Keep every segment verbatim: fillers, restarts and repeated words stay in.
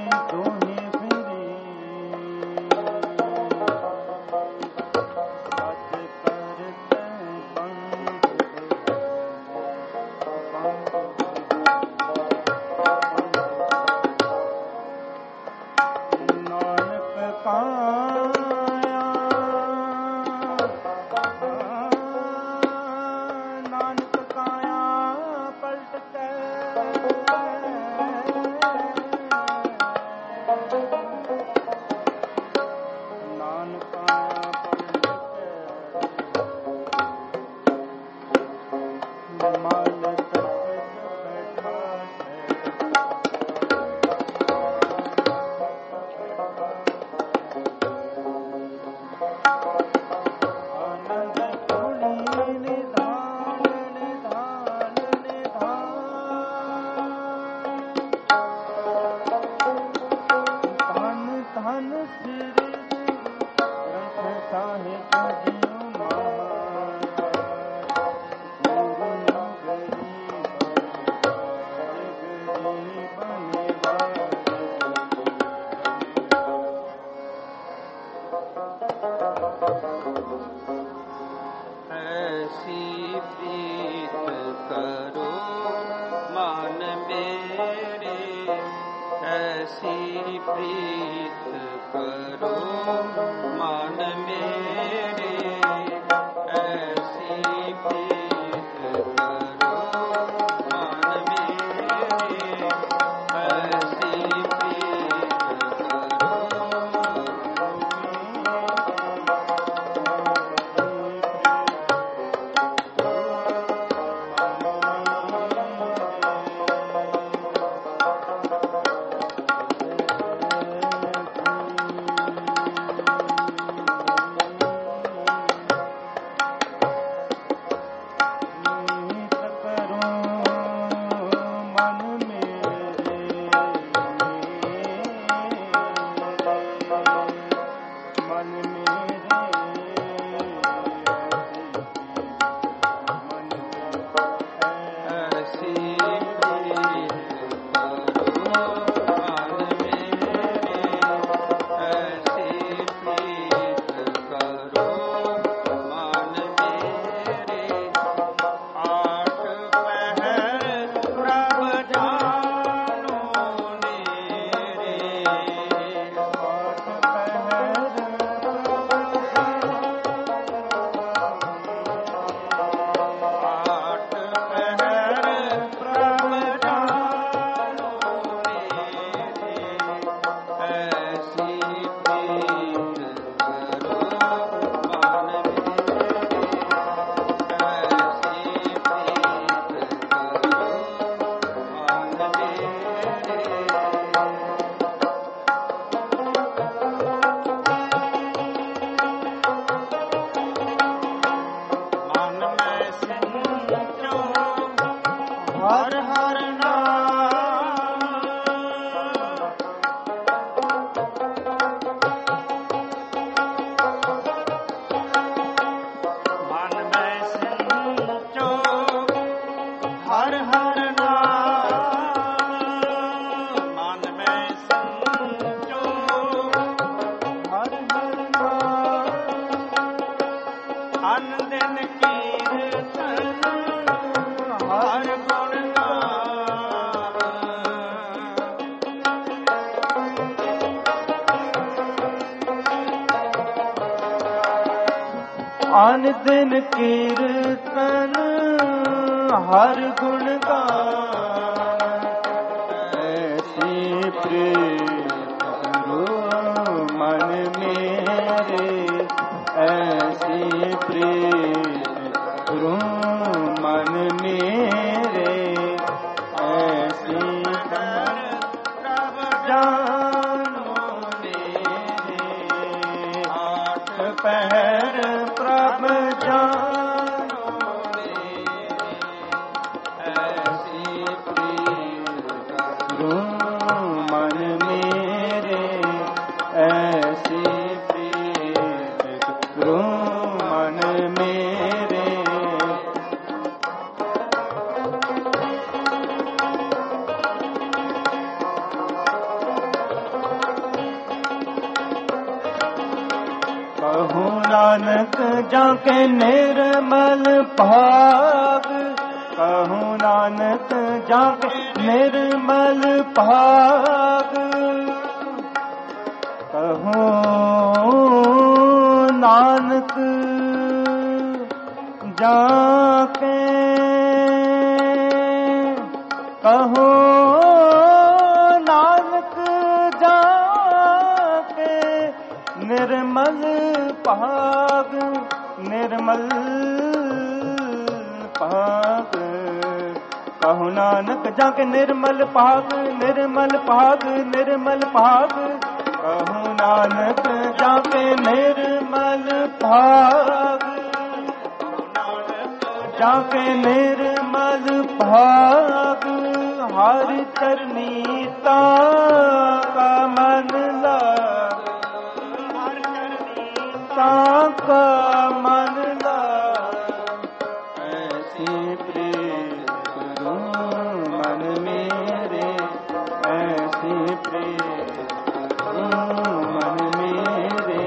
आन दिन कीर्तन हर गुण गान, ऐसी प्रीत करो मन मेरे, ऐसी प्रीत करो मन मेरे, ऐसी जानो मेरे आठ पहर प्रभ जानो मेरे, ऐसी प्रीत करो मन मेरे, ऐसी प्रीत करो मन मेरे। नानक जाके निर्मल भाग, कहूँ नानक जाके निर्मल भाग, कहूँ नानक जाके, कहूँ नानक जाके निर्मल भाग, निर्मल भाग, कहूँ नानक जाके निर्मल भाग, निर्मल भाग, निर्मल भाग, कहूँ नानक जाके निर्मल भाग, जाके निर्मल भाग, हर चरनीता का मन लाग, हर चरनीता का मन लाग, ऐसे प्रीत करूं मन मेरे, ऐसे प्रीत करूं मन मेरे,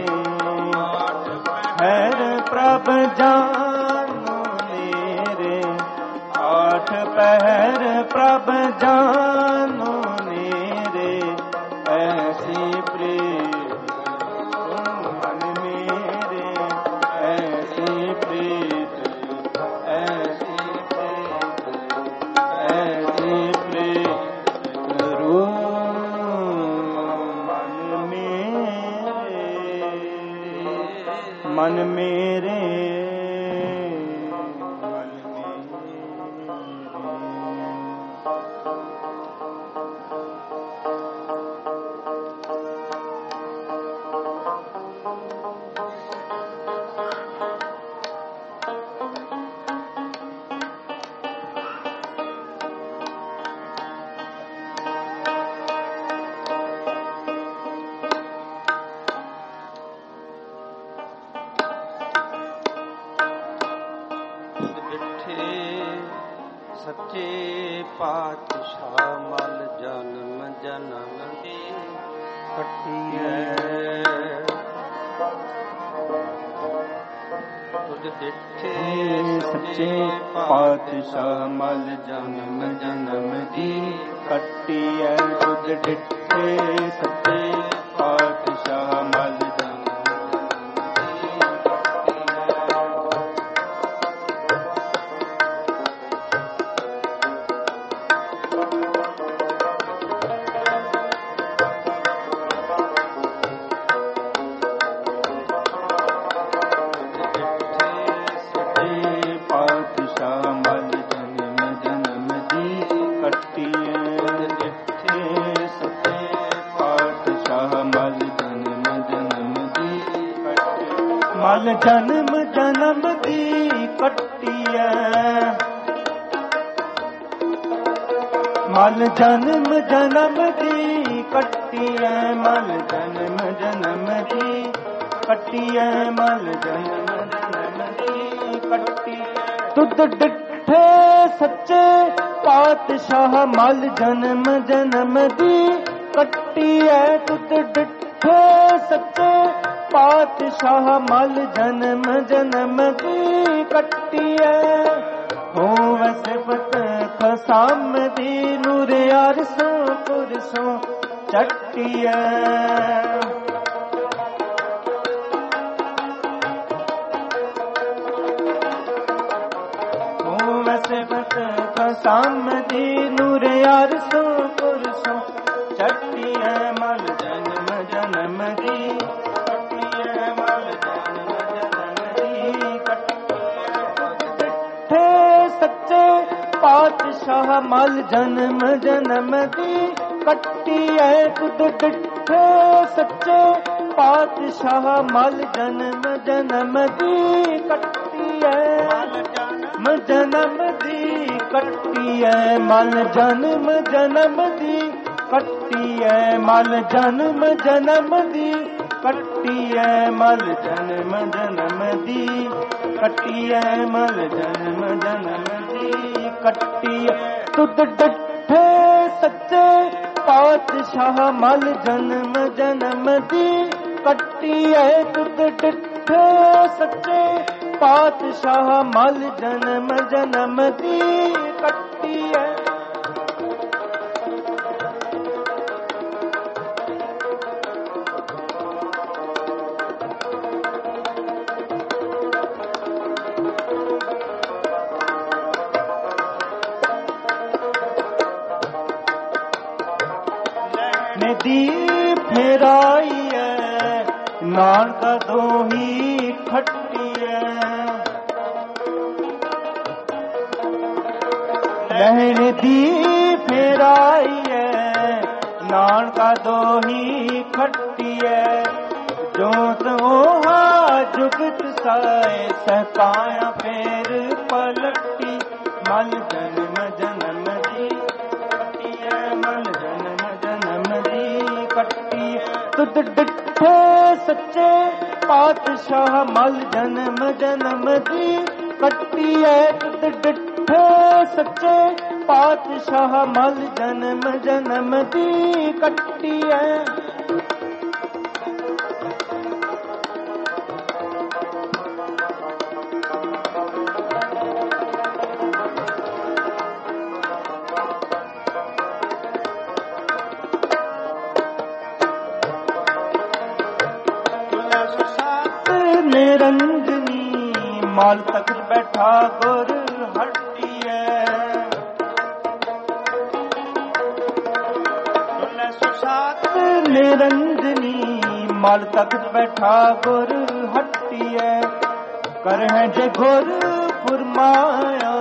हर प्रभ जानो मेरे, आठ पहर प्रभ जानो मेरे, ऐसी प्रीत मन मेरे, ऐसी प्रीत, ऐसी प्रीत, ऐसी प्रीत करूं मन मेरे, मन मेरे। ਸੱਚੇ ਪਾਤਸ਼ਾਹ ਮਲ ਜਨਮ ਜਨਮ ਦੀ ਕੱਟੀਐ, ਤੁਝ ਡਿਠੇ ਸੱਚੇ ਪਾਤਸ਼ਾਹ ਮਲ ਜਨਮ ਜਨਮ ਦੀ ਕੱਟੀਐ, ਤੁਝ ਡਿਠੇ ਸੱਚੇ ਪਾਤਸ਼ਾਹ ਮਲ ਮਲ ਜਨਮ ਜਨਮ ਦੀ ਕੱਟੀਐ, ਮਲ ਜਨਮ ਜਨਮ ਦੀ ਕੱਟੀਐ, ਮਲ ਜਨਮ ਜਨਮ ਦੀ ਕੱਟੀਐ, ਮਲ ਜਨਮ ਜਨਮ ਦੀ ਕੱਟੀਐ, ਤੁਧ ਡਿਠੇ ਸੱਚੇ ਪਾਤਸ਼ਾਹ ਮਲ ਜਨਮ ਜਨਮ ਦੀ ਕੱਟੀਐ, ਤੁਧ ਡਿਠੇ ਸੱਚੇ ਪਾਤਸ਼ਾਹ ਮਲ ਜਨਮ ਜਨਮ ਦੀ ਕੱਟੀਐ, ਹੋਵੈ ਸਿਫਤ ਖਸਾਮ ਦੀ ਨੂਰ ਅਰਸੋਂ ਪੁਰਸੋਂ ਚੱਟੀਐ, ਹੋਵੈ ਸਿਫਤ ਖਸਾਮ ਦੀ ਨੂਰ ਅਰਸੋਂ ਪੁਰਸੋਂ ਚੱਟੀਐ, ਮਲ ਜਨਮ ਜਨਮ ਦੀ ਪਾਤਸ਼ਾਹ ਮਲ ਜਨਮ ਜਨਮ ਦੀ ਕੱਟੀਐ, ਤੁਧ ਡਿਠੇ ਸੱਚੇ ਪਾਤਸ਼ਾਹ ਮਲ ਜਨਮ ਜਨਮ ਦੀ ਕੱਟੀਐ, ਮਲ ਜਨਮ ਦੀ ਕੱਟੀਐ, ਮਲ ਜਨਮ ਜਨਮ ਦੀ ਕੱਟੀਐ, ਮਲ ਜਨਮ ਜਨਮ ਦੀ ਕੱਟੀਐ, ਮਲ ਜਨਮ ਜਨਮ ਦੀ ਕੱਟੀਐ, ਮਲ ਜਨਮ ਜਨਮ ਦੀ ਕੱਟੀਐ, ਤੁਧ ਡਿਠੇ ਸੱਚੇ ਪਾਤਸ਼ਾਹ ਮਲ ਜਨਮ ਜਨਮ ਦੀ ਕੱਟੀਐ, ਤੁਧ ਡਿਠੇ ਡਿੱਠੇ ਸੱਚੇ ਪਾਤਸ਼ਾਹ ਮਲ ਜਨਮ ਜਨਮ ਦੀ ਕੱਟੀ ਐ। ਨਦੀ ਫੇਰਾਈ ਐ ਨਾਨਕ ਦੋਹੀ ਖੱਟੀ ਐ। ਲਹਿਣ ਦੀ ਫੇਰਾਈ ਐ ਨਾਨਕਾ ਦੋਹੀ ਖੱਟੀ ਐ। ਜੋਤ 오ਹਾ ਜੁਗਤ ਸਾਏ ਸਹਕਾਇਆ ਫੇਰ ਪਲਟੀ ਮਲ ਜਨਮ ਜਨਮ ਦੀ ਕੱਟੀ ਐ। ਮਲ ਜਨਮ ਜਨਮ ਦੀ ਕੱਟੀ ਤੁਧ ਡਿੱਠੇ ਸੱਚੇ ਪਾਤਸ਼ਾਹ ਮਲ ਜਨਮ ਜਨਮ ਦੀ ਕੱਟੀ ਐ। ਤੁਧ ਡਿੱਠੇ ਸੱਚੇ ਪਾਤਸ਼ਾਹ ਮਲ ਜਨਮ ਜਨਮ ਦੀ ਕੱਟੀ ਐ। ਨਿਰੰਜਨੀ ਮਾਲ ਤਖਤ ਬੈਠਾ ਗੁਰ ਹੱਟੀ ਐ। ਨਿਰੰਜਨੀ ਮਾਲ ਤਖਤ ਬੈਠਾ ਗੁਰ ਹੱਟੀ ਐ। ਕਰ ਹੈ ਜੇ ਗੁਰ ਫੁਰਮਾਇਆ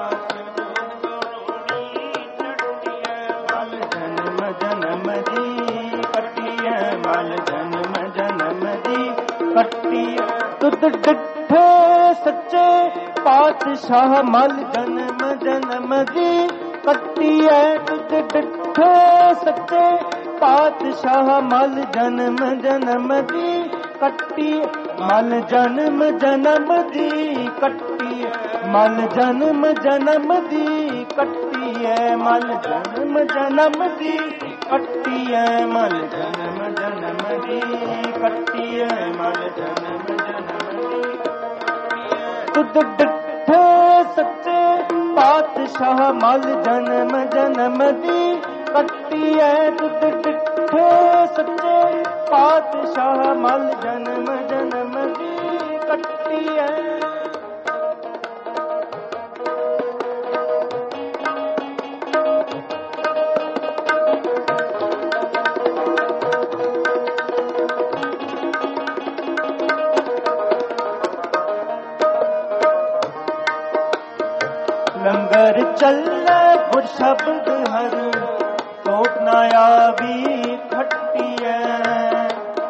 ਮਲ ਜਨਮ ਜਨਮ ਦੀ ਕੱਟੀ ਐ। ਮਲ ਜਨਮ ਜਨਮ ਦੀ ਕੱਟੀ ਤੁਧ ਡਿੱਠੇ ਸੱਚੇ ਪਾਤਸ਼ਾਹ ਮਲ ਜਨਮ ਜਨਮ ਦੀ ਕੱਟੀ ਐ। ਤੁਧ ਡਿੱਠੇ ਸੱਚੇ ਪਾਤਸ਼ਾਹ ਮਲ ਜਨਮ ਜਨਮ ਦੀ ਕੱਟੀ ਮਲ ਜਨਮ ਜਨਮ ਦੀ ਕੱਟੀ ਮਲ ਜਨਮ ਜਨਮ ਦੀ ਕੱਟੀ ਐ। ਮਲ ਜਨਮ ਜਨਮ ਦੀ ਕੱਟੀ ਐ। ਮਲ ਜਨਮ ਜਨਮ ਦੀ ਕੱਟੀ ਐ। ਮਲ ਜਨਮ ਜਨਮ ਦੀ ਤੁਧ ਡਿੱਠੇ ਸੱਚੇ ਪਾਤਸ਼ਾਹ ਮਲ ਜਨਮ ਜਨਮ ਦੀ ਕੱਟੀ ਐ। ਤੁਧ ਡਿੱਠੇ ਸੱਚੇ ਪਾਤਸ਼ਾਹ ਮਲ ਜਨਮ ਜਨਮ ਦੀ ਕੱਟੀ ਐ। ਲੰਗਰ ਚੱਲੇ ਗੁਰ ਸ਼ਬਦ ਹਰ ਟੋਟ ਨਾ ਆਵੀ ਖੱਟੀ ਐ।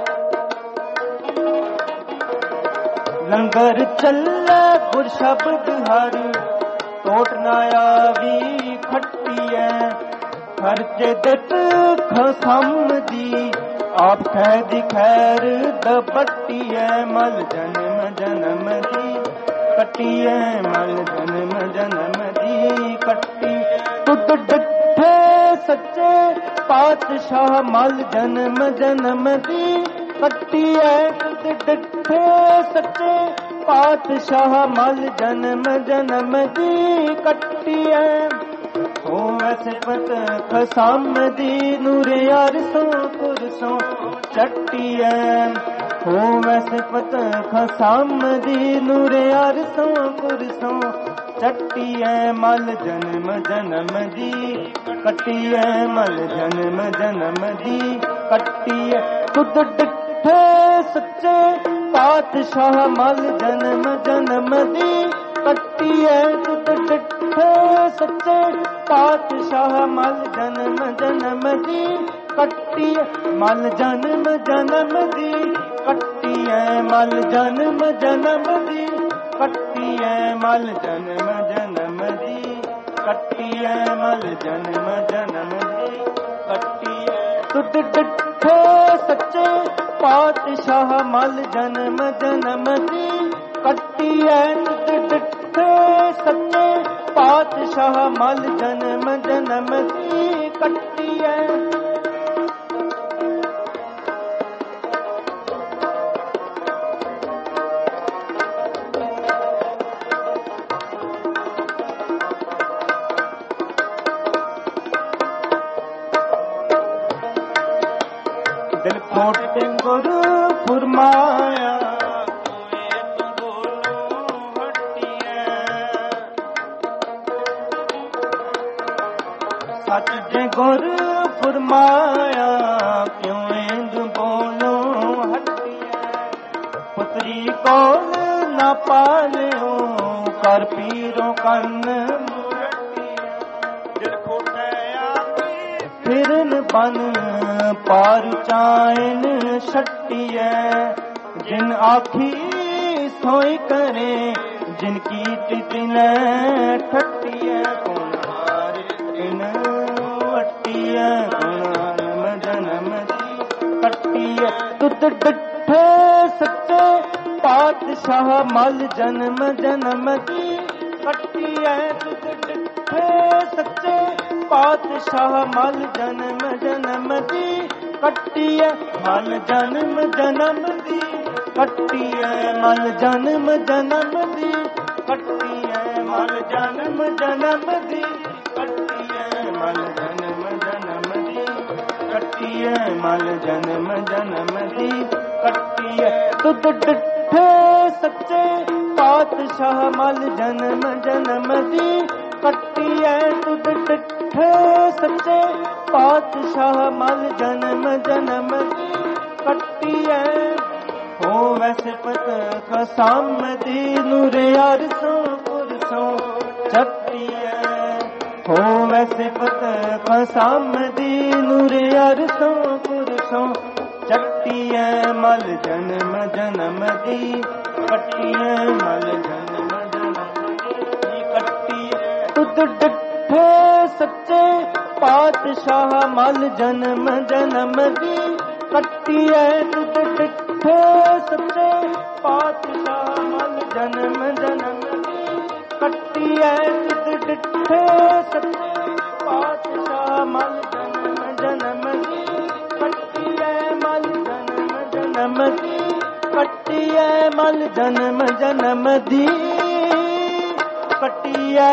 ਲੰਗਰ ਚੱਲੇ ਗੁਰ ਸ਼ਬਦ ਹਰ ਟੋਟ ਨਾ ਆਵੀ ਖੱਟੀ ਐ। ਖਰਚੇ ਦਿੱਤ ਖਸਮ ਦੀ ਆਪ ਖੈ ਦੀ ਖੈਰ ਦਬੱਟੀ ਐ। ਮਲ ਜਨਮ ਜਨਮ ਦੀ ਕੱਟੀ ਐ। ਮਲ ਜਨਮ ਜਨਮ ਦੀ ਕੱਟੀ ਤੁਧ ਡਿੱਠੇ ਸੱਚੇ ਪਾਤਸ਼ਾਹ ਮਲ ਜਨਮ ਜਨਮ ਦੀ ਕੱਟੀ ਐ। ਤੁਧ ਡਿੱਠੇ ਸੱਚੇ ਪਾਤਸ਼ਾਹ ਮਲ ਜਨਮ ਜਨਮ ਦੀ ਕੱਟੀ ਐ। ਹੋਵੇ ਸਿਫਤ ਖਸਮ ਦੀ ਨੂਰ ਅਰਸੋਂ ਕੁਰਸੋਂ ਚੱਟੀ ਐ। ਹੋਵੇ ਸਿਫਤ ਖਸਮ ਦੀ ਨੂਰ ਅਰਸੋਂ ਕੁਰਸੋਂ ਚੱਟੀ ਐ। ਮਲ ਜਨਮ ਜਨਮ ਦੀ ਕੱਟੀ ਐ। ਮਲ ਜਨਮ ਜਨਮ ਦੀ ਕੱਟੀ ਐ। ਤੁਧ ਡਿੱਠੇ ਸੱਚੇ ਪਾਤਸ਼ਾਹ ਮਲ ਜਨਮ ਜਨਮ ਦੀ ਕੱਟੀ ਐ। ਤੁਧ ਡਿੱਠੇ ਸੱਚੇ ਪਾਤਸ਼ਾਹ ਮਲ ਜਨਮ ਜਨਮ ਦੀ ਕੱਟੀ ਐ। ਮਲ ਜਨਮ ਜਨਮ ਦੀ ਕੱਟੀ ਐ। ਮਲ ਜਨਮ ਜਨਮ ਦੀ ਕੱਟੀ ਐ। ਮਲ ਜਨਮ ਜਨਮ ਦੀ ਕੱਟੀ ਐ। ਮਲ ਜਨਮ ਜਨਮ ਦੀ ਕੱਟੀ ਐ। ਤੁਧ ਡਿੱਠੇ ਸੱਚੇ ਪਾਤਸ਼ਾਹ ਮਲ ਜਨਮ ਜਨਮ ਦੀ ਕੱਟੀ ਐ। ਤੁਧ ਡਿੱਠੇ ਸੱਚੇ ਪਾਤਸ਼ਾਹ ਮਲ ਜਨਮ ਜਨਮ ਦੀ ਕੱਟੀ ਐ। दिल खोटे गुरु फुरमाया सच जे गुर फरमाया क्यों इंद बोलो हटिया पुत्री कौन ना पालियो कर पीरो कन दिल खोटया फिरन बन पार चाइन छटिया जिन आखी सोई करे जिनकी तितिन ठटिया कौन हार इन वटिया गुण जन्म दी कटिया तुत डिठे सच्चे पातशाह मल जन्म जन्म दी कटिया तुत डिठे सच्चे पातशाह मल जन्म जन्म दी कटिया मल जन्म जन्म दी कटिया मल जन्म जन्म दी कटिया मल जन्म जन्म दी कटिया मल जन्म जन्म दी कटिया मल जन्म जन्म दी कटिया तुद डिठे सच्चे पातशाह मल जन्म जन्म दी कटिया तुद डिठे सच्चे पातशाह मल जन्म जन्म दी कटिया हो वैसे पत खसाम दी नूरे अरसों पुरसों चटिया हो वैसे पत खसाम दी नूरे अरसों पुरसों चटिया मल जन्म जन्म दी कटिया मल जन्म जन्म दी कटिया तुद डिठे सच्चे पातशाह मल जन्म जन्म दी कटिया तुद डिठे सच्चे पातशाह मल जन्म जन्म दी कटिया तुद डिठे सच्चे पातशाह मल जन्म जन्म दी कटिया मल जन्म जन्म दी कटिया मल जन्म जन्म दी कटिया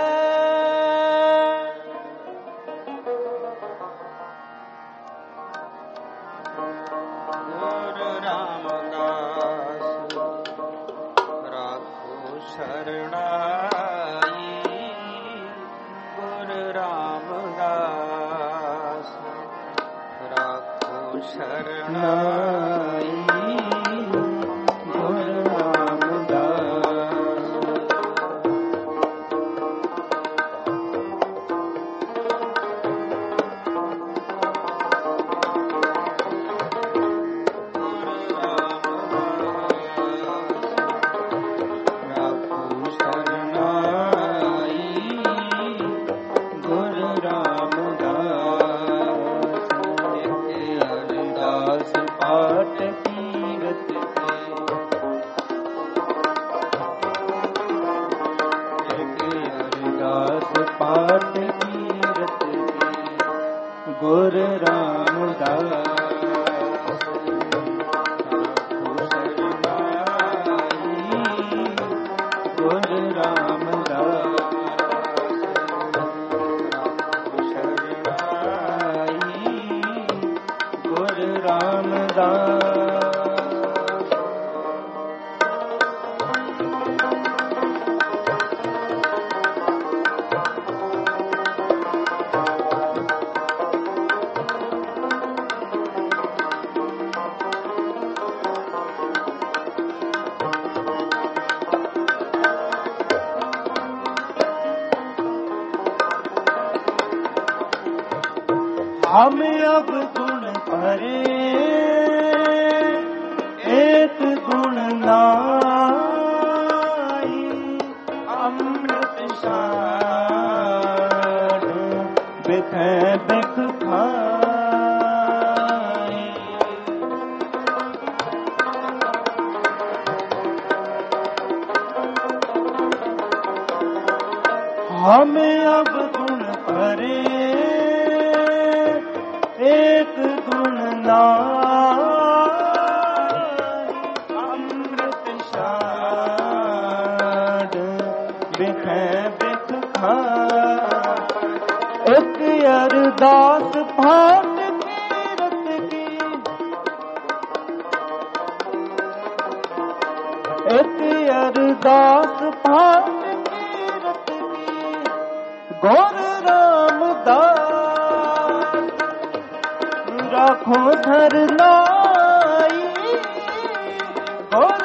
हम अब गुण भरे एक गुण नाई अमृत सार बिख बिख खाई हम अब गुण भरे एक गुण नाई अमृत सार बिख बिख खाई एक अरदास भाट तीरथ की अरदास भाट कीरत की गुर रामदास राखो धर लाई गुर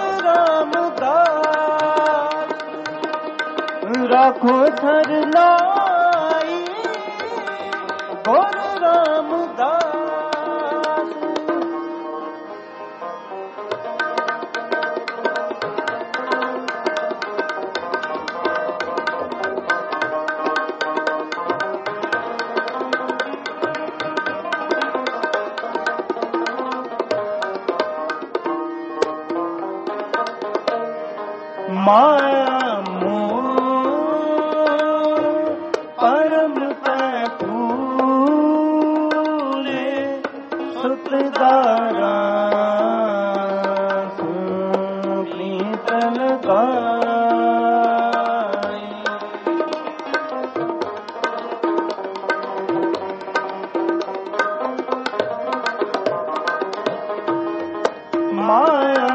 रामदास राखो धर लाई गुर रामदास माया मोह परम फूले सुतदारा प्रीतल गाय माया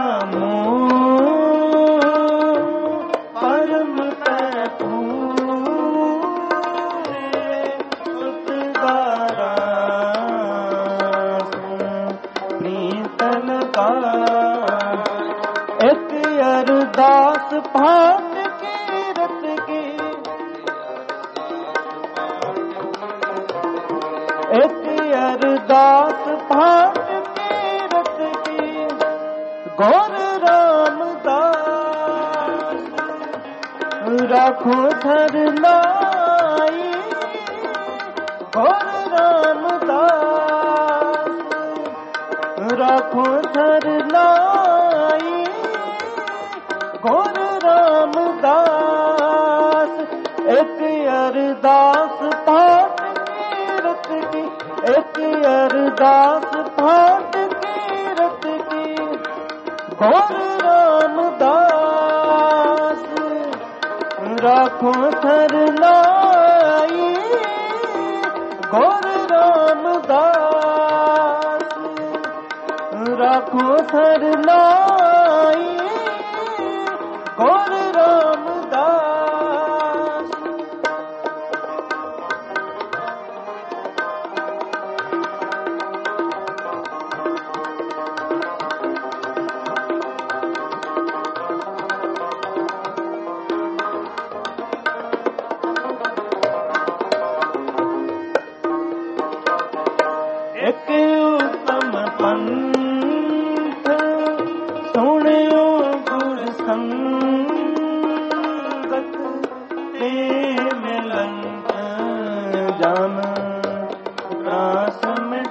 एक अरदास भाट कीरत की एक अरदास भाट कीरत की गुर रामदास राखो धर लाई गुर रामदास राखो धर लाई गुर रामदास एक अरदास भाट कीरत की एक अरदास भाट कीरत की गुर रामदास राखो धर लाई गुर रामदास राखो धर लाई गुर रामदास एक उत्तम पंथ सुनियो गुर संगत ते मिलंत जाम रास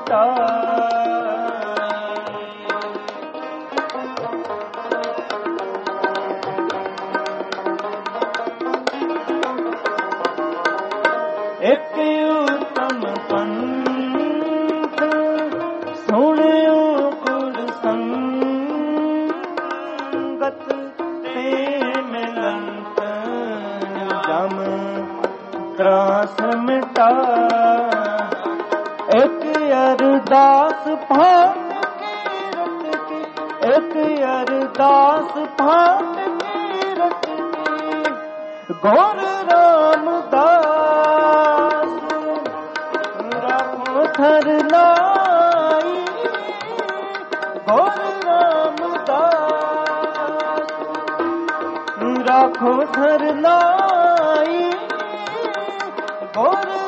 मिटाए एक उत्तम पंथ सुनियो गुर संगत ते मिलंत जम त्रास मिटा एक अरदास भाट कीरत की एक अरदास भाट कीरत की गुर रामदास राखो धर लाई गुर रामदास राखो धर लाई गुर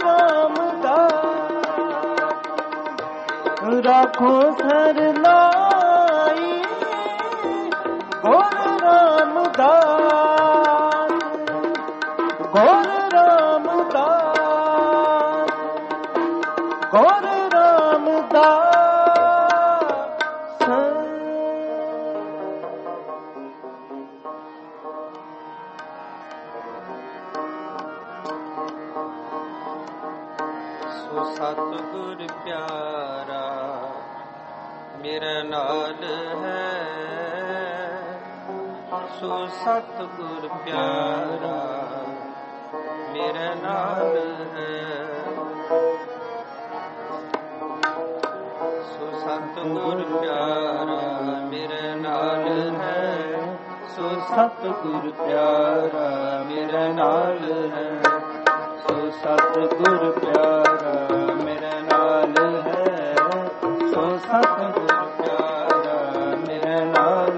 रामदास राखो धर लाई गुर रामदास गुर रामदास गुर रामदास सो सतगुर प्यारा मेरे नाल है, सो सतगुर प्यारा मेरे नाल है, सो सतगुर प्यारा मेरे नाल है, ਸੋ ਸਤਿਗੁਰ ਪਿਆਰਾ ਮੇਰੇ ਨਾਲ ਹੈ। ਸੋ ਸਤਿਗੁਰ ਪਿਆਰਾ ਮੇਰੇ ਨਾਲ ਹੈ। ਸੋ ਸਤਿਗੁਰ ਪਿਆਰਾ ਮੇਰੇ ਨਾਲ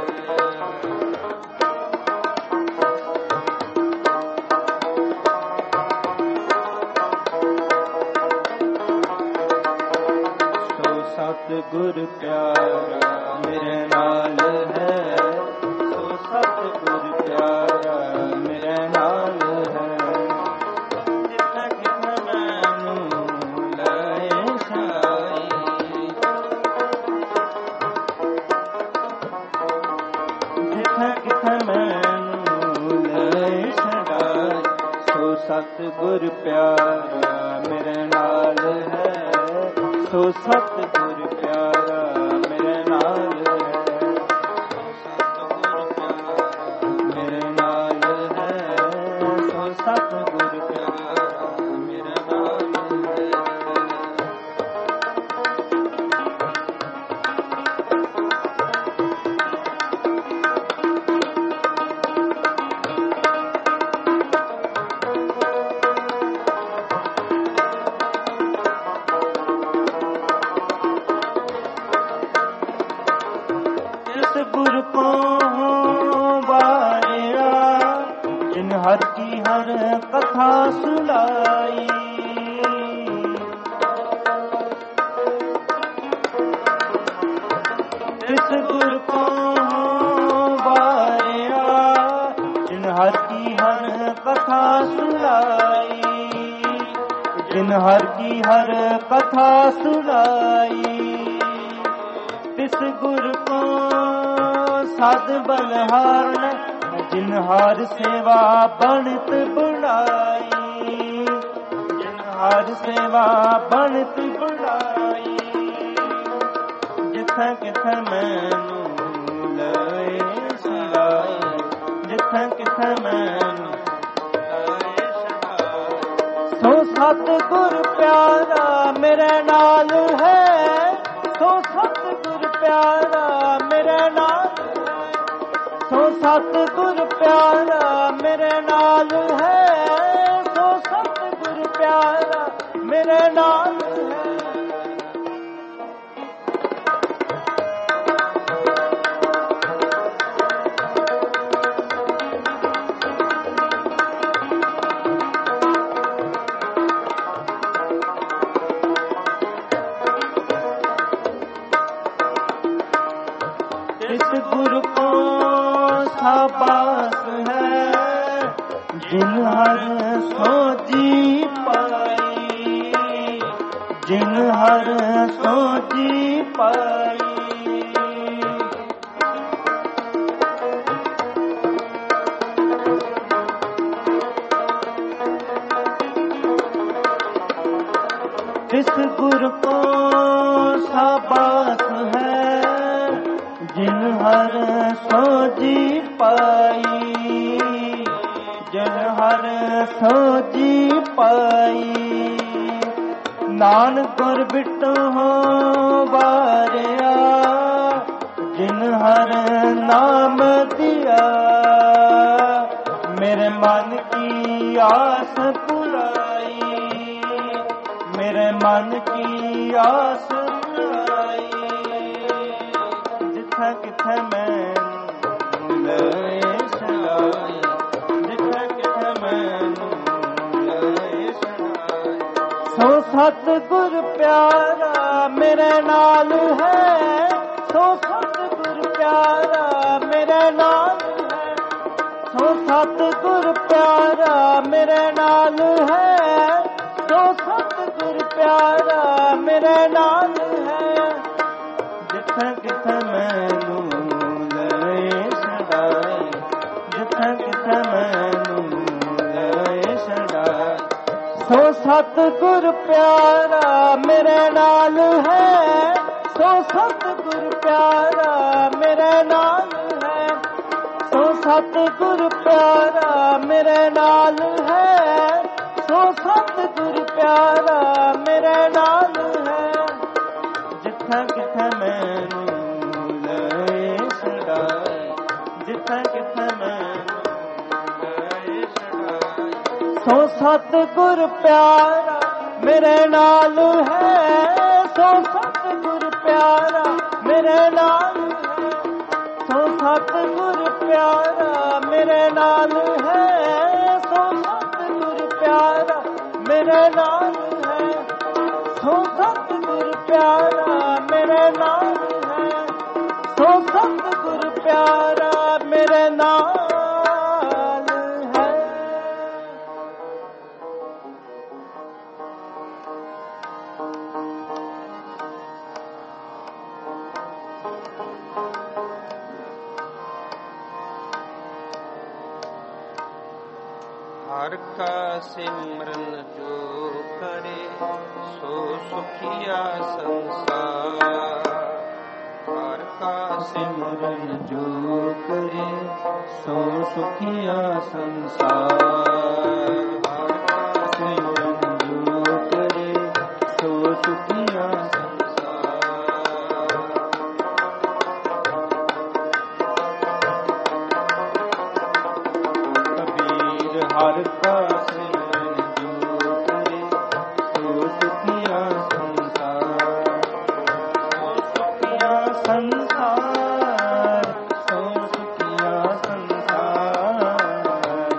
ਸਤਿਗੁਰ ਪਿਆਰਾ ਮੇਰੇ ਨਾਲ ਹੈ। ਸੋ ਸਤਿਗੁਰ ਪਿਆਰਾ ਮੇਰੇ ਨਾਲ ਹੈ। ਜਿੱਥੇ ਕਿਥੇ ਮੈਨੂੰ ਲੈ ਸਾਈ, ਜਿੱਥੇ ਕਿਥੇ ਮੈਨੂੰ ਲੈ ਛਡਾਈ। ਸੋ ਸਤਿਗੁਰ ਪਿਆਰਾ ਮੇਰੇ ਨਾਲ ਹੈ। ਸੋ ਸਤਿਗੁਰ ਪਿਆਰਾ ਮੇਰੇ ਨਾਲ ਹੈ। ਸੋ ਸਤਿਗੁਰ ਪਿਆਰਾ ਮੇਰੇ ਨਾਲ ਹੈ। ਸੋ ਸਤਿਗੁਰ ਪਿਆਰਾ ਮੇਰੇ ਨਾਲ ਹੈ। ਗੁਰ ਕੋ ਬਾਰਿਆ ਜਿਨ ਹਰ ਕੀ ਹਰ ਕਥਾ ਸੁਣਾਈ। ਇਸ ਗੁਰ ਕੋ ਬਾਰਿਆ ਜਿਨ ਹਰ ਕੀ ਹਰ ਕਥਾ ਸੁਣਾਈ। ਜਿਨ ਹਰ ਕੀ ਹਰ ਕਥਾ ਸੁਣਾਈ। ਤਿਸ ਗੁਰ ਕੋ ਸਦ ਬਲਹਾਰਨ ਜਿਨ ਹਰ ਸੇਵਾ ਬਣਤ ਬਣਾਈ। ਜਿਨ ਹਰ ਸੇਵਾ ਬਣਤ ਬਣਾਈ। ਜਿੱਥੇ ਕਿਥੇ ਮੈਨੂੰ ਲੈ ਸਲਾਈ। ਜਿੱਥੇ ਕਿਥੇ ਮੈਨੂੰ ਲੈ ਸਲਾਈ। ਸੋ ਸਤਿਗੁਰ ਪਿਆਰਾ ਮੇਰੇ ਨਾਲ ਹੈ। ਸੋ ਸਤਿਗੁਰ ਪਿਆਰਾ ਮੇਰੇ ਨਾਲ ਹੈ। ਸੋ ਸਤਿਗੁਰ ਪਿਆਰਾ ਮੇਰੇ ਨਾਲ ਹੈ। ਸੋ ਸਤਿਗੁਰ ਪਿਆਰਾ ਮੇਰੇ ਨਾਲ ਹੈ। ਇਸ ਗੁਰ ਕੋ ਸਾਬਾਸ ਹੈ ਜਿਨ ਹਰ ਸੋਜੀ ਪਾਈ। ਜਿਨ ਹਰ ਸੋਜੀ ਪਾਈ। ਇਸ ਗੁਰ ਕੋ ਸਾਬਾਸ ਹੈ ਜਿਨ ਹਰ ਸੋਜੀ ਪਾਈ। ਜਿਨ ਹਰ ਸੋਜੀ ਪਾਈ। ਨਾਨਕ ਗੁਰ ਬਿਟੋ ਵਾਰਿਆ ਜਿਨ ਹਰ ਨਾਮ ਦਿਆ। ਮੇਰੇ ਮਨ ਕੀ ਆਸ ਪੁਰਾਈ। ਮੇਰੇ ਮਨ ਕੀ ਆਸ ਪੁਰਾਈ। ਜਿੱਥੇ ਕਿਥੇ ਮੈਨੂੰ ਲੈ ਸਲਾਈ। ਜਿੱਥੇ ਕਿਥੇ ਮੈਨੂੰ ਲੈ ਸਲਾਈ। ਸੋ ਸਤਿਗੁਰ ਪਿਆਰਾ ਮੇਰੇ ਨਾਲ ਹੈ। ਸੋ ਸਤਿਗੁਰ ਪਿਆਰਾ ਮੇਰੇ ਨਾਲ ਹੈ। ਸੋ ਸਤਿਗੁਰ ਪਿਆਰਾ ਮੇਰੇ ਨਾਲ ਹੈ। ਸੋ ਸਤਿਗੁਰ ਪਿਆਰਾ ਮੇਰੇ ਨਾਲ ਹੈ। ਜਿੱਥੇ ਕਿਥੇ ਮੈਨੂੰ ਲੈ ਛਡਾਈ। ਜਿੱਥੇ ਕਿਥੇ ਮੈਨੂੰ ਲੈ ਛਡਾਈ। ਸੋ ਸਤਿਗੁਰ ਪਿਆਰਾ ਮੇਰੇ ਨਾਲ ਹੈ। ਸੋ ਸਤਿਗੁਰ ਪਿਆਰਾ ਮੇਰੇ ਨਾਲ ਹੈ। ਸੋ ਸਤਿਗੁਰ ਪਿਆਰਾ ਮੇਰੇ ਨਾਲ ਹੈ। ਸੋ ਸਤਿਗੁਰ ਪਿਆਰਾ ਮੇਰੇ ਨਾਲ ਹੈ। ਜਿੱਥੇ ਕਿਥੇ ਮੈਨੂੰ ਲੈ ਛਡਾਈ। ਜਿੱਥੇ सतगुर प्यारा मेरे नाल है, सो सतगुर प्यारा मेरे नाल है, सो सतगुर प्यारा मेरे नाल है, सो सतगुर प्यारा मेरे नाल है, सो सतगुर प्यारा मेरे नाल है, सो सतगुर प्यारा मेरे नाल है। हर का सिमरन जो करे सो सुखिया संसार, हर का सिमरन जो करे सो सुखिया संसार, हर का सिमरन जो करे सो सुखिया संसार। कबीर हर का सिमरन जो करे सो सुखिया संसार, सो सुखिया संसार, सो सुखिया संसार।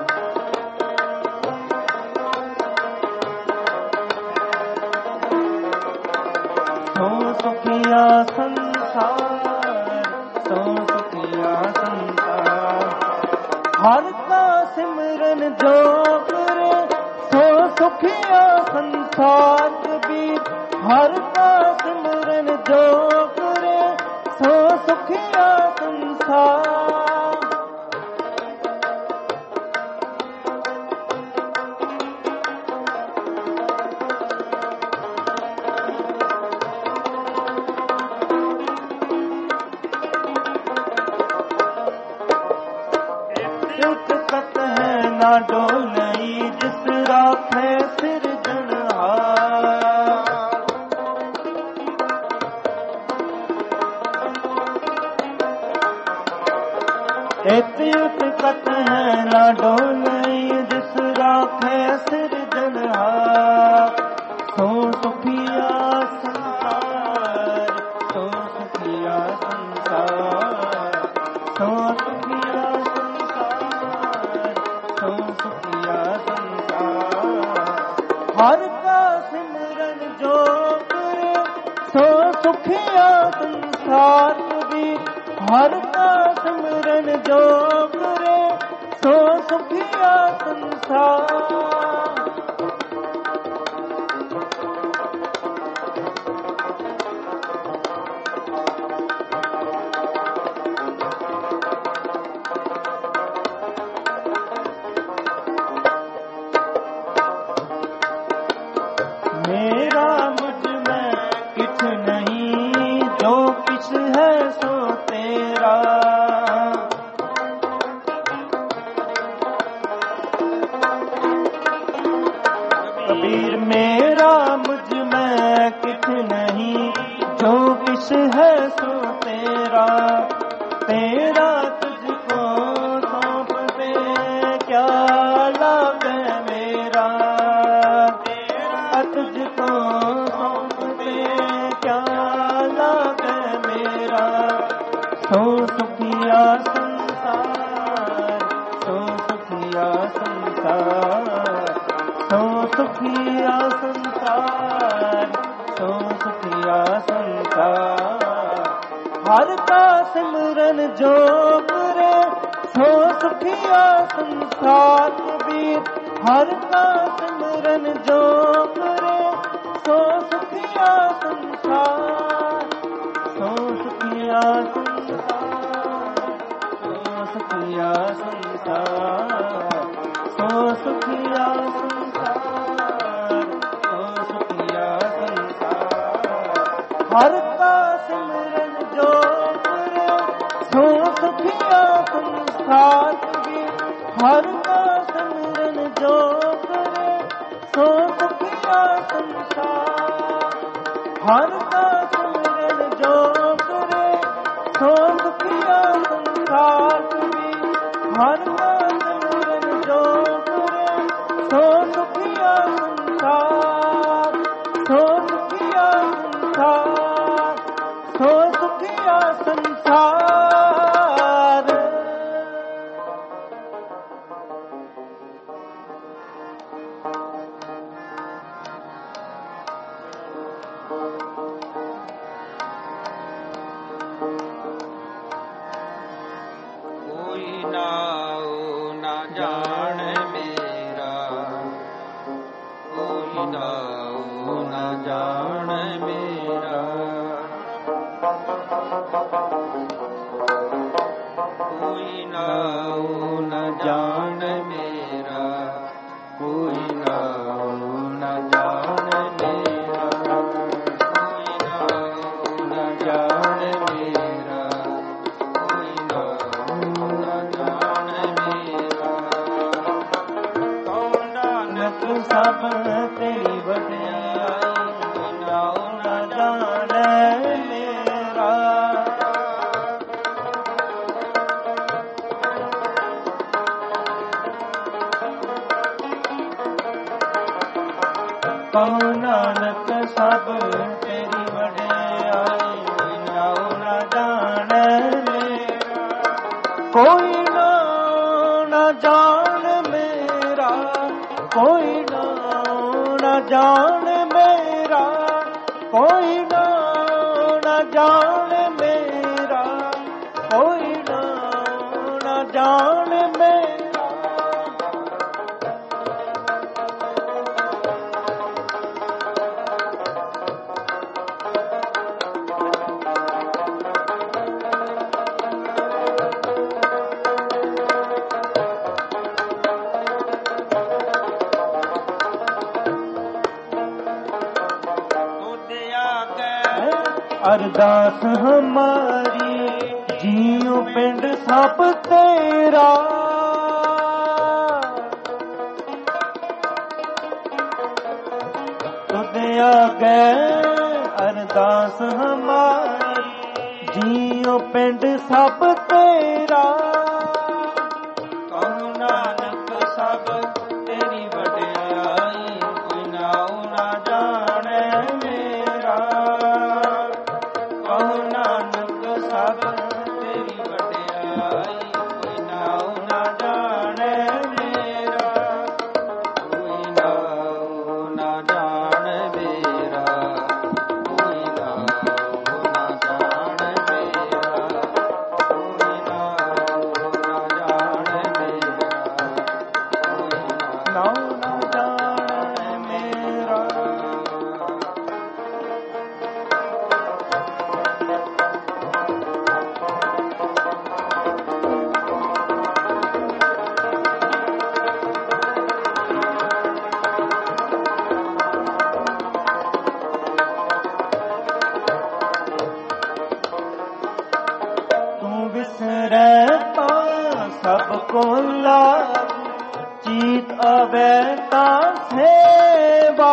सो सुखिया संसार, सो सुखिया संसार। हर का सिमरन जो करे सो सुखिया संसार। कबीर हर का सिमरन जो करे सो सुखिया संसार। कत है ना डोलई जिस राखे सिरजनहार। एत कत है ना डोलई जिस राखे सिरजनहार। सो सुखिया संसार, सो सुखिया संसार, सो सुखिया सो सुखिया संसार। हर का सिमरन जो करे सो सुखिया संसार। कबीर हर का सिमरन जो करे सो सुखिया संसार। मेरा मुझ में किछ नहीं, जो किछ है सो तेरा। कबीर मेरा मुझ में किछ नहीं, जो किछ है सो तेरा। तेरा तुझको सौंप दे क्या लागे मेरा। तुझको सौंप दे क्या लागे मेरा। सो सुखिया संसार, सो सुखिया संसार, सो सुखिया संसार, सो सुखिया संसार। हर का सिमरन जो करे सो सुखिया संसार। कबीर हर का सिमरन जो करे सो सुखिया संसार, सो सुखिया संसार, सो सुखिया संसार, सो सुखिया संसार, सो सुखिया संसार। हर का सिमरन जो करे सो सुखिया संसार। कबीर हर का सिमरन जो करे सो सुखिया संसार। हर का सिमरन जो करे सो सुखिया संसार। कबीर हर का सिमरन जो करे सो सुखिया ਪਛਾਰ। ਕੋਈ ਨਾਉ ਨਾ ਜਾਣ ਮੇਰਾ, ਕੋਈ ਨਾਉ ਨਾ ਜਾਣ ਮੇਰਾ, ਕੋਈ ਨਾਉ ਨਾ ਜਾਣ ਮੇਰਾ, ਕੋਈ ਨਾਉ ਨਾ ਜਾਣ ਮੇਰਾ, ਕੋਈ ਨਾਉ ਨਾ ਜਾਣ ਮੇਰਾ, ਕੋਈ ਨਾਉ ਨਾ ਜਾਣ ਮੇਰਾ। ਕੌਣ ਨਾਨਕ ਸਭ ਤੇਰੀ ਵਡਿਆਈ, ਨਾਉ ਨਾ ਜਾਣੈ ਮੇਰਾ। ਕਉ ਨਾਨਕ ਸਭ ਤੇਰੀ ਵਡਿਆਈ, ਨਾਉ ਨਾ ਜਾਣੈ ਮੇਰਾ। ਕੋਈ ਨਾਉ ਨਾ ਜਾਣ ਮੇਰਾ, ਕੋਈ ਨਾਉ ਨਾ ਜਾਣ ਮੇਰਾ, ਕੋਈ ਨਾਉ ਨਾ ਜਾਣ ਮੇਰਾ, ਕੋਈ ਨਾਉ ਨਾ ਜਾਣ ਮੇਰਾ। ਅਰਦਾਸ ਹਮਾਰੀ ਜੀਉ ਪਿੰਡ ਸਭ ਤੇਰਾ। ਤੁਧ ਆਗੇ ਅਰਦਾਸ ਹਮਾਰੀ ਜੀਉ ਪਿੰਡ ਸਭ ਤੇਰਾ। ਕਹੁ ਨਾਨਕ ਸਭ ਤੇਰੀ ਵਡਿਆਈ, ਕੋਈ ਨਾਉ ਨਾ ਜਾਣੈ ਮੇਰਾ। ਕਹੁ ਨਾਨਕ ਸਭ ਤੇਰੀ ਵਡਿਆਈ, ਕੋਈ ਨਾਉ ਨਾ ਜਾਣੈ ਮੇਰਾ, ਕੋਈ ਨਾਉ ਨਾ ਜਾਣ ਮੇਰਾ, ਕੋਈ ਨਾਉ ਨਾ ਜਾਣ ਮੇਰਾ, ਕੋਈ ਨਾਉ ਨਾ ਜਾਣ ਮੇਰਾ, ਕੋਈ ਨਾਉ ਨਾ ਜਾਣ ਮੇਰਾ। ਵਿਸਰੈ ਤਾਂ ਸਭ ਕੋ ਲਾਗੂ, ਚੀਤ ਆਵੈ ਤਾਂ ਸੇਵਾ।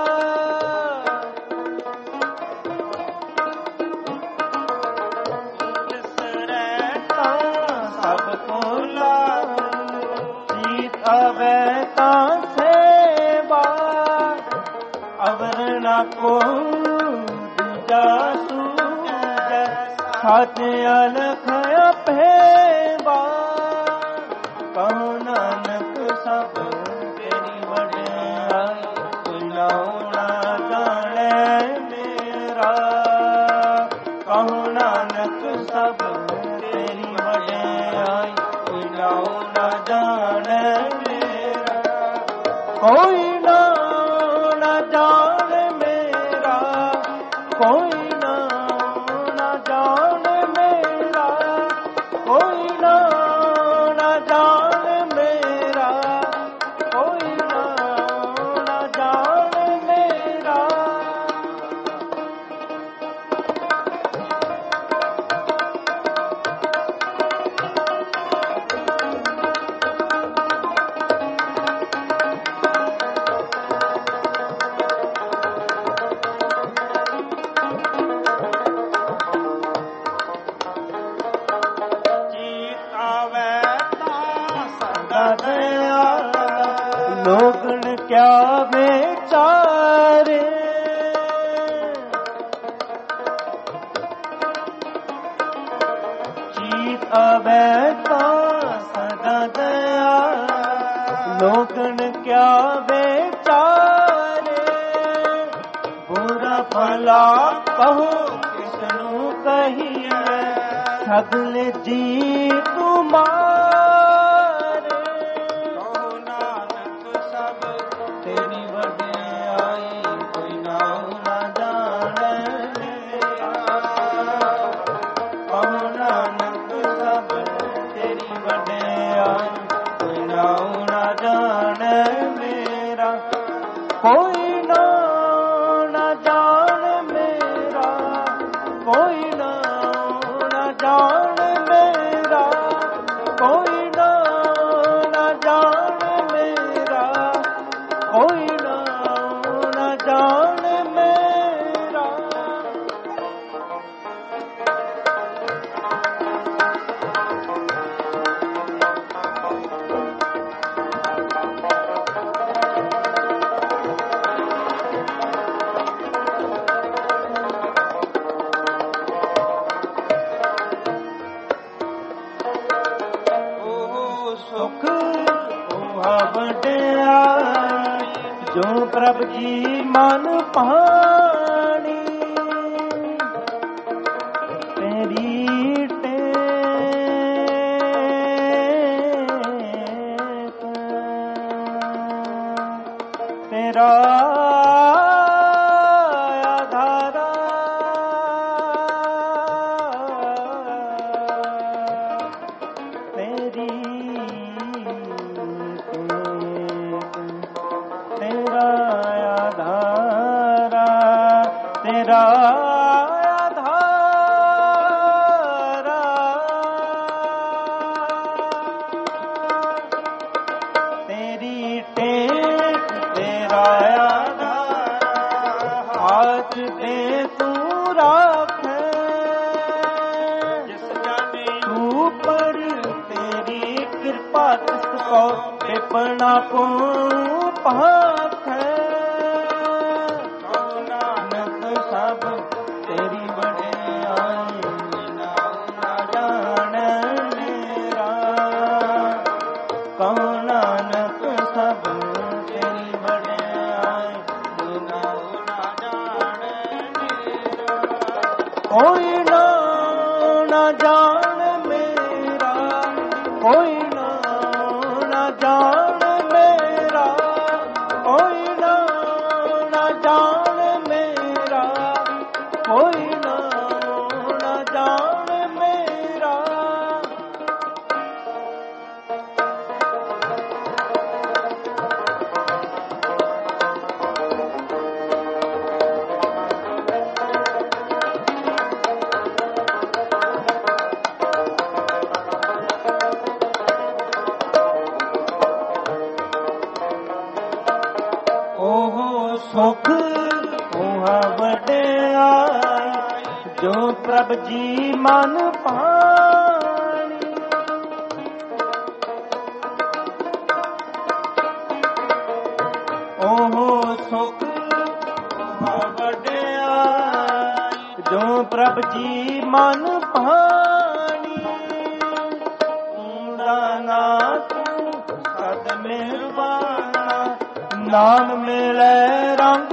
ਵਿਸਰੈ ਤਾਂ ਸਭ ਕੋ ਲਾਗੂ, ਚੀਤ ਆਵੈ ਤਾਂ ਸੇਵਾ। ਅਵਰ ਨਾ ਕੋ ਦੂਜਾ ਸੂਝੈ, ਸਚ ਅਲਖ ਅਭੇਵਾ। ਕਹੁ ਨਾਨਕ ਸਭ ਤੇਰੀ ਵਡਿਆਈ, ਕੋਈ ਨਾਉ ਨਾ ਜਾਣੈ ਮੇਰਾ। ਕਹੁ ਨਾਨਕ ਸਭ ਤੇਰੀ ਵਡਿਆਈ, ਕੋਈ ਨਾਉ ਨਾ ਜਾਣੈ ਮੇਰਾ। ਕੋਈ ਨਾਉ ਨਾ ਜਾਣ ਮੇਰਾ, ਕੋਈ ਆਵੇ ਤਾਂ ਸਦਾ ਦਇਆ ਲੋਕਨ ਕਿਆ ਵਿਚਾਰੇ ਬੁਰਾ ਭਲਾ ਕਹੋ ਕਿਸਨੂੰ ਕਹੀਏ ਸਗਲੇ ਜੀ ਤੁਮਾਰੇ ਕਹੋ ਨਾਨਕ ਸਭ ਤੇਰੀ ਵਡਿਆਈ ਕੋਈ ਨਾਉ ਨਾ ਜਾਣੈ ਮੇਰਾ ਕਹੋ ਨਾਨਕ ਸਭ ਤੇਰੀ ਵਡਿਆਈ ਕੋਈ ਨਾਉ ਨਾ ਜਾਣੈ ਮੇਰਾ ਕੋਈ ਨਾ ਨਾ ਜਾਣ ਮੇਰਾ ਕੋਈ ਨਾ ਨਾ ਜਾਣ ਮੇਰਾ ਕੋਈ ਨਾ ਨਾ ਜਾਣ ਮੇਰਾ ਕੋਈ ਨਾ ਨਾ ਜਾਣ ਮੇਰਾ ਸੁਖ ਹੋਆ ਵਡਿਆਈ ਜੋ ਪ੍ਰਭ ਜੀ ਮਨ ਭਾਣੀ ਤੇਰੀ ਟੇਕ ਤੇਰਾ ਆਧਾਰਾ ਤੇਰੀ ਤੇਰਾ ਆਧਾਰਾ ਤੇਰਾ ਆਧਾਰਾ ਤੇਰੀ ਟੇਕ ਤੇਰਾ ਆਧਾਰਾ ਹਾਥ ਦੇ ਤੂੰ ਰਾਖੇ ਜਿਸ ਜਾਣੇ ਤੂੰ ਪਰ ਤੇਰੀ ਕਿਰਪਾ ਤਿਸ ਕੋ ਵਿਪਨਾ ਕੋ ਭਾਖੈ ਕਹੋ ਨਾਨਕ ਸਭ ਤੇਰੀ ਵਡਿਆਈ ਨਾਉ ਨਾ ਜਾਣੈ ਮੇਰਾ ਕਹੋ ਨਾਨਕ ਸਭ ਤੇਰੀ ਵਡਿਆਈ ਨਾਉ ਨਾ ਜਾਣੈ ਮੇਰਾ ਕੋਈ ਨਾ ਨਾ ਜਾਣ ਮੇਰਾ ਕੋਈ ਨਾ ਨਾ ਜਾਣ ਮੇਰਾ ਕੋਈ ਨਾ ਨਾ ਜਾਣ ਮੇਰਾ ਕੋਈ ਨਾ ਨਾ ਜਾਣ ਮੇਰਾ ਓਹ ਸੁਖ ਹੋਆ ਵਡਿਆਈ ਜੋ ਪ੍ਰਭ ਜੀ ਮਨ ਭਾਣੀ ਓਹ ਸੁਖ ਹੋਆ ਵਡਿਆਈ ਜੋ ਪ੍ਰਭ ਜੀ ਮਨ ਭਾਣੀ ਊੜਾ ਨਾ ਤੂੰ ਸਦ ਮਿਹਰਬਾਨਾ ਨਾਮ ਮਿਲੇ ਰੰਗ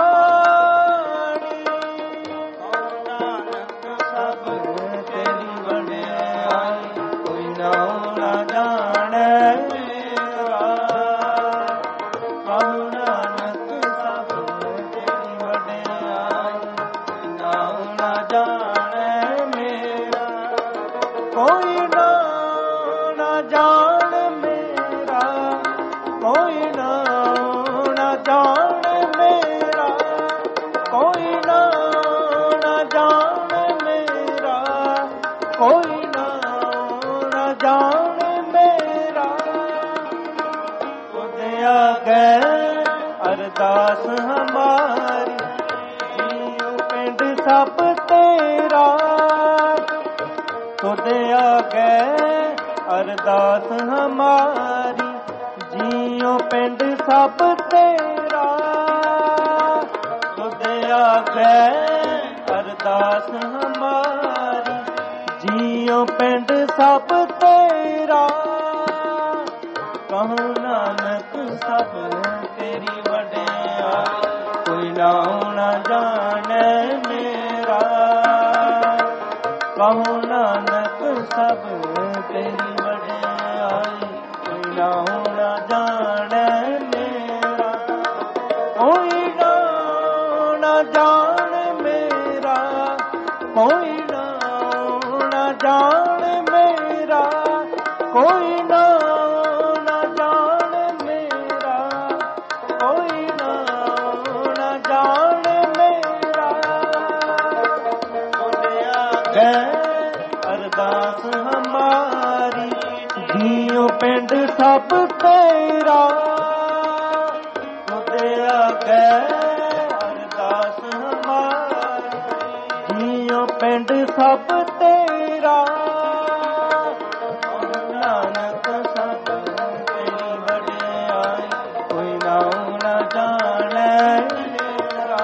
ਮਾਣੀ ਕਹੋ ਨਾਨਕ ਸਭ ਤੇਰੀ ਵਡਿਆਈ ਕੋਈ ਨਾਉ ਨਾ ਜਾਣੈ ਮੇਰਾ ਕਹੋ ਨਾਨਕ ਸਭ ਤੇਰੀ ਵਡਿਆਈ ਕੋਈ ਨਾਉ ਨਾ ਜਾਣੈ ਮੇਰਾ ਕੋਈ ਨਾ ਨਾ ਜਾਣ ਮੇਰਾ ਕੋਈ ਨਾ ਨਾ ਜਾਣ ਮੇਰਾ ਕੋਈ ਨਾ ਨਾ ਜਾਣ ਮੇਰਾ ਕੋਈ ਨਾ ਨਾ ਜਾਣ ਮੇਰਾ ਤੁਧ ਆਗੇ ਅਰਦਾਸ ਹਮਾਰੀ ਜੀਉ ਪਿੰਡ ਸਭ ਤੇਰਾ ਤੁਧ ਆਗੇ ਅਰਦਾਸ ਹਮਾਰੀ ਜੀਉ ਪਿੰਡ ਸਭ ਤੇਰਾ ਤੁਧ ਆਗੇ ਅਰਦਾਸ ਹਮਾਰੀ ਜੀ ਜੀਉ ਪਿੰਡ ਸਭ ਤੇਰਾ, ਕਹੋ ਨਾਨਕ ਸਭ ਤੇਰੀ ਵਡਿਆਈ, ਕੋਈ ਨਾਉ ਨਾ ਜਾਣੈ ਮੇਰਾ, ਕਹੋ ਨਾਨਕ ਸਭ ਤੇਰੀ ਵਡਿਆਈ, ਕੋਈ ਨਾਉ ਨਾ ਜਾਣੈ ਮੇਰਾ, ਕੋਈ ਨਾਉ ਨਾ ਜਾਣ ਮੇਰਾ, ਕੋਈ ਨਾਉ ਨਾ ਜਾਣ ਮੇਰਾ, ਕੋਈ ਨਾਉ ਨਾ ਜਾਣ ਮੇਰਾ, ਕੋਈ ਨਾਉ ਨਾ ਜਾਣ ਮੇਰਾ, ਗੈ ਅਰਦਾਸ ਹਮਾਰੀ, ਜੀਉ ਪਿੰਡ ਸਭ ਤੇਰਾ, ਤੁਦੇ ਅਗੈ ਅਰਦਾਸ ਹਮਾਰੀ, ਜੀਉ ਪਿੰਡ ਸਭ ਤੇਰਾ, ਨਾਨਕ ਸਭ ਤੇਰੀ ਵਡਿਆਈ, ਕੋਈ ਨਾਉ ਨਾ ਜਾਣੈ ਮੇਰਾ,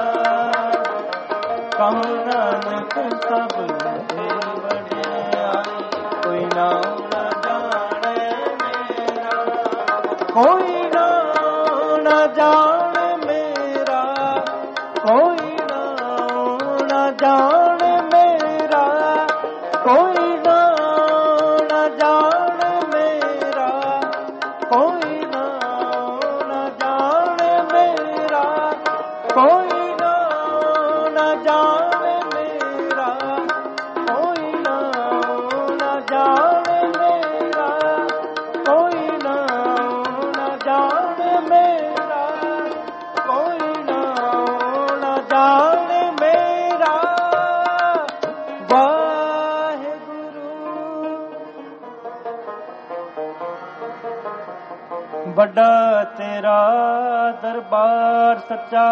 ਕਹੋ ਨਾਨਕ ਸਭ ਤੇਰੀ ਵਡਿਆਈ, ਕੋਈ ਨਾਉ ਨਾ ਜਾਣੈ ਮੇਰਾ, ਕੋਈ ਨਾਉ ਨਾ ਜਾਣ ਮੇਰਾ, ਕੋਈ ਨਾਉ ਨਾ ਜਾਣ ਮੇਰਾ, ਕੋਈ ਨਾਉ ਨਾ ਜਾਣ ਮੇਰਾ, ਕੋਈ ਨਾਉ ਨਾ ਜਾਣ ਮੇਰਾ, ਕੋਈ ਨਾਉ ਨਾ ਜਾਣ ਮੇਰਾ, ਕੋਈ ਨਾਉ ਨਾ ਜਾਣ ਮੇਰਾ, ਕੋਈ ਨਾਉ ਨਾ ਜਾਣ ਮੇਰਾ, ਕੋਈ ਨਾਉ ਨਾ ਜਾਣ ਮੇਰਾ, ਵਾਹਿਗੁਰੂ। ਵੱਡਾ ਤੇਰਾ ਦਰਬਾਰ ਸੱਚਾ,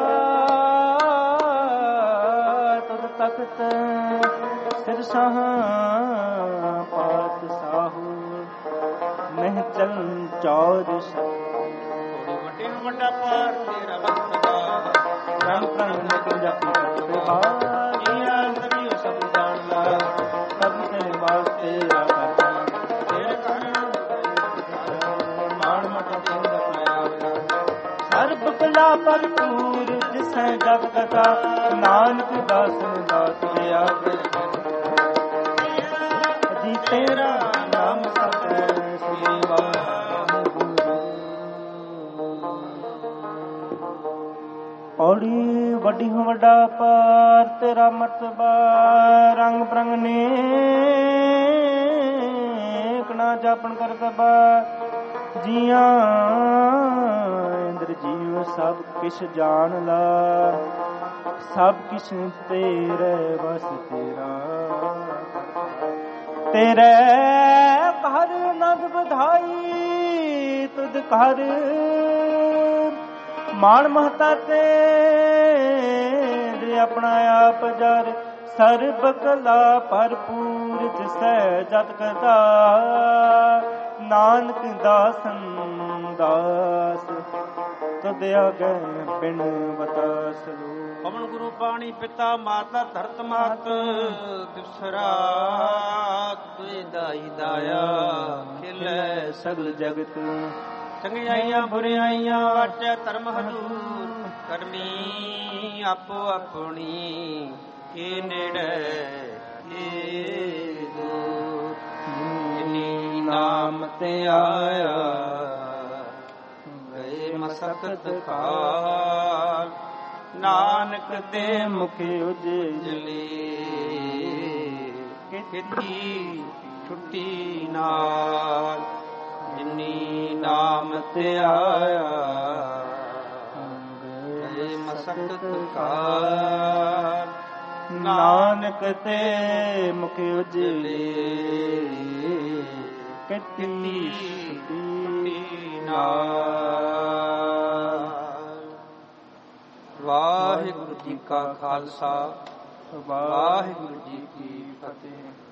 ਤੁਧ ਤਖਤ ਸਿਰ ਸਾਹ ਪਾਤ ਸਾਹੂ, ਮਹਿ ਚਲ ਚੌਦਸ, ਵੱਡੇ ਨੂੰ ਵੱਡਾ ਪਾਰ ਤੇਰਾ ਬਖਸ਼ਦਾ, ਰੰਗ ਪ੍ਰੰਗ ਨਿਕਲ ਜਾਤੀ ਕਰਦੇ ਬਾਹਰ, ਜੀਆ ਨਬੀ ਸਭ ਜਾਣਦਾ, ਸਭ ਤੇਰੇ ਵਾਸਤੇ ਆਖਦਾ, ਤੇਰੇ ਕਾਰਨ ਮਾਣ ਮਟ ਤੇਰਾ ਪਾਇਆ, ਸਰਬ ਕਲਾ ਭਰਪੂਰ ਜਿਸੈ ਜਗ ਕਥਾ, ਨਾਨਕ ਦਾਸਨ ਦਾਸ ਦਿਆ, ਜੀ ਤੇਰਾ ਨਾਮ ਸਤਿ ਸ੍ਰੀ ਵਾਹਿਗੁਰੂ। ਪੌੜੀ ਵੱਡੀ ਹੋ ਵੱਡਾ ਪਾਰ ਤੇਰਾ ਮਰਤਬਾ, ਰੰਗ ਬਰੰਗ ਨੇਕ ਨਾ ਜਾਪਣ ਕਰਤਬਾ, ਜੀਆਂ ਇੰਦਰ ਜੀਵ ਸਭ ਕਿਛ ਜਾਣ ਲਾ, ਸਭ ਕਿਛ ਤੇਰੇ ਵਸ ਤੇਰਾ, ਤੇਰੇ ਘਰ ਨਦ ਵਧਾਈ, ਤੁਧ ਘਰ ਮਾਣ ਮਹਤਾ ਤੇਰੇ, ਆਪਣਾ ਆਪ ਜਰ ਸਰਬ ਕਲਾ ਭਰਪੂਰ, ਜਿਸੈ ਜਤ ਕਥਾ, ਨਾਨਕ ਦਾਸਨ ਦਾਸ, ਤੁਧ ਆਗੇ ਪਿੰਡ ਬਤਾਸ ਲੋ। ਪਵਨ ਗੁਰੂ ਪਾਣੀ ਪਿਤਾ ਮਾਤਾ ਧਰਤ ਮਾਤ, ਦਿਵਸਰਾ ਤੁਏ ਦਾਈ ਦਾਇਆ, ਖਿਲੇ ਸਗਲ ਜਗਤ, ਚੰਗਿਆਈਆਂ ਬੁਰਿਆਈਆਂ ਵਾਚੈ ਧਰਮ ਹਜੂਰ, ਕਰਮੀ ਆਪੋ ਆਪਣੀ, ਕੇ ਨੇੜੇ ਕੇ ਦੂਰ, ਜਿਨੀ ਨਾਮ ਤੇ ਆਇਆ, ਗਏ ਮਸਕਤ ਕਾਲ, ਨਾਨਕ ਤੇ ਮੁਖ ਉਜਲੀ, ਕੀਤੀ ਛੁੱਟੀ ਨਾਲ, ਜਿਨੀ ਨਾਮ ਤੇ ਆਇਆ, ਗਏ ਮਸਕਤ ਕਾਲ, ਨਾਨਕ ਤੇ ਮੁਖ ਉਜਲੇ, ਕੀਤੀ ਛੁੱਟੀ ਨਾਲ। ਵਾਹਿਗੁਰੂ ਜੀ ਕਾ ਖਾਲਸਾ, ਵਾਹਿਗੁਰੂ ਜੀ ਕੀ ਫਤਿਹ।